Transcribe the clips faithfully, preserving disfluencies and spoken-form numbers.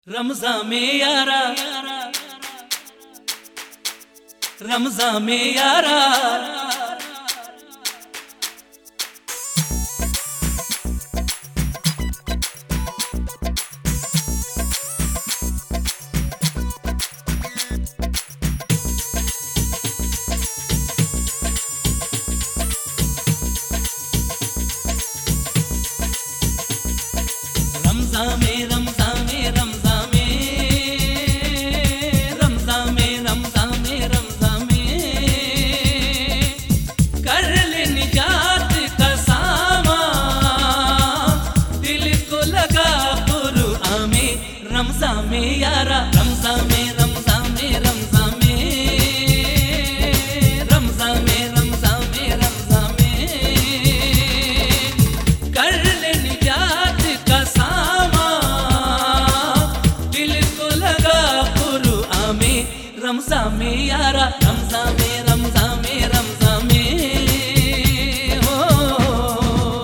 रमज़ान में यारा, रमज़ान में यारा, रमज़ान में रमज़ान में रमज़ान में रमज़ान में रमज़ान में रमज़ान में कर ले निजात का सामान, दिल को लगा कुरआन में। रमज़ान में यारा, रमज़ान में रमज़ान में रमज़ान में रमज़ान में रमज़ान में रमज़ान में कर ले निजात का रमज़ान में यारा, रमज़ान में रमज़ान में रमज़ान में हो।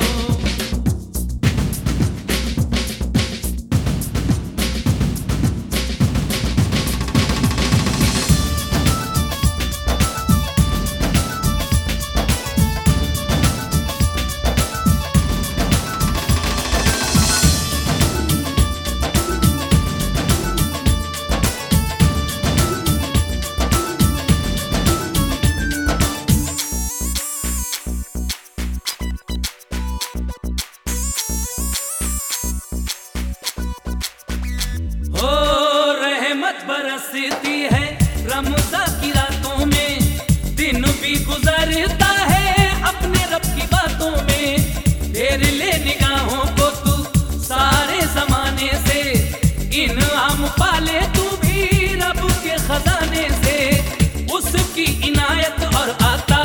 बरसती है रमज़ान की रातों में, दिन भी गुजरता है अपने रब की बातों में। तेरे ले निगाहों को तू सारे जमाने से, इनाम पाले तू भी रब के खजाने से। उसकी इनायत और आता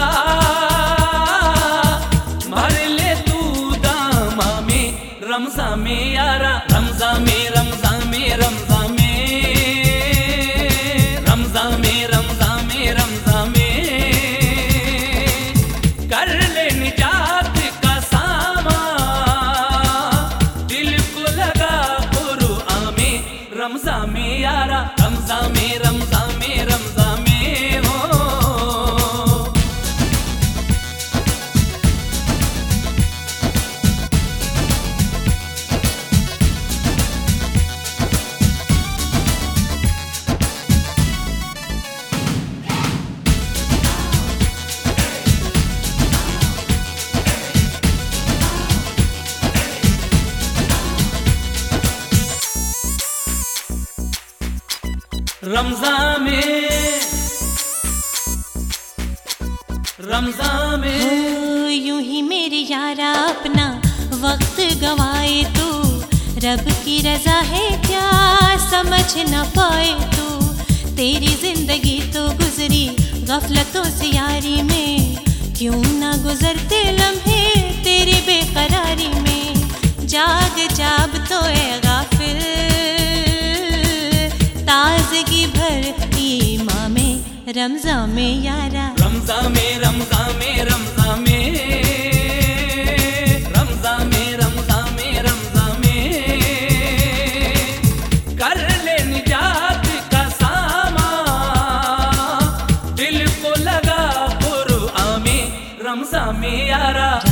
भर ले तू दामा में। रमज़ान में यारा, रमज़ान में रमज़ान में रमज़ान में रमज़ान में रमज़ान में रमज़ान में कर ले निजात का सामान, दिल को लगा कुरआन में। रमज़ान में यारा, रमज़ान में रमज़ान में रमज़ान में हो। रमज़ान में रमज़ान में यूं ही मेरे यारा अपना वक्त गवाए तू, रब की रजा है क्या समझ न पाए तू। तेरी जिंदगी तो गुजरी गफलतों से यारी में, क्यों ना गुजरते लम्हे तेरी बेकरारी में। जाग जाब तो ए गाफिल ताज़गी भर ईमान में। रमज़ान में यारा, रमज़ान में रमज़ान में रमज़ान में रमज़ान में रमज़ान में रमज़ान में कर ले निजात का सामान, दिल को लगा कुरआन में। रमज़ान में यारा।